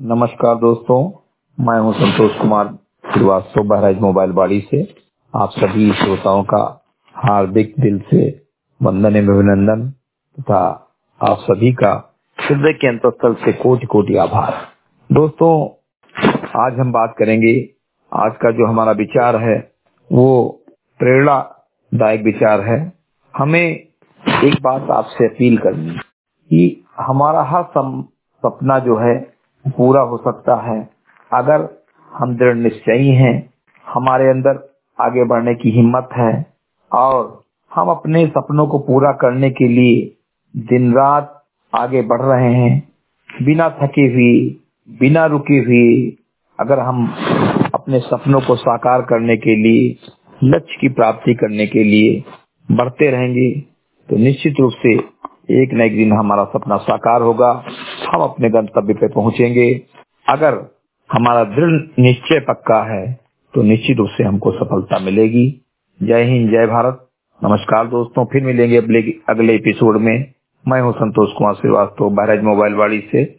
नमस्कार दोस्तों, मैं हूं संतोष कुमार श्रीवास्तव, बहराइच मोबाइल बाड़ी से। आप सभी श्रोताओं का हार्दिक दिल से वंदन एवं अभिनंदन तथा आप सभी का हृदय के अंतःस्थल से कोटि कोटि आभार। दोस्तों, आज हम बात करेंगे, आज का जो हमारा विचार है वो प्रेरणादायक विचार है। हमें एक बात आपसे अपील करनी है कि हमारा हर सपना जो है पूरा हो सकता है अगर हम दृढ़ निश्चयी हैं, हमारे अंदर आगे बढ़ने की हिम्मत है और हम अपने सपनों को पूरा करने के लिए दिन रात आगे बढ़ रहे हैं, बिना थके हुए, बिना रुके हुए। अगर हम अपने सपनों को साकार करने के लिए, लक्ष्य की प्राप्ति करने के लिए बढ़ते रहेंगे तो निश्चित रूप से एक न एक दिन हमारा सपना साकार होगा, हम अपने गंतव्य पे पहुंचेंगे। अगर हमारा दृढ़ निश्चय पक्का है तो निश्चित रूप से हमको सफलता मिलेगी। जय हिंद, जय भारत। नमस्कार दोस्तों, फिर मिलेंगे अगले एपिसोड में। मैं हूं संतोष कुमार श्रीवास्तव, बहराइच मोबाइल बाड़ी से।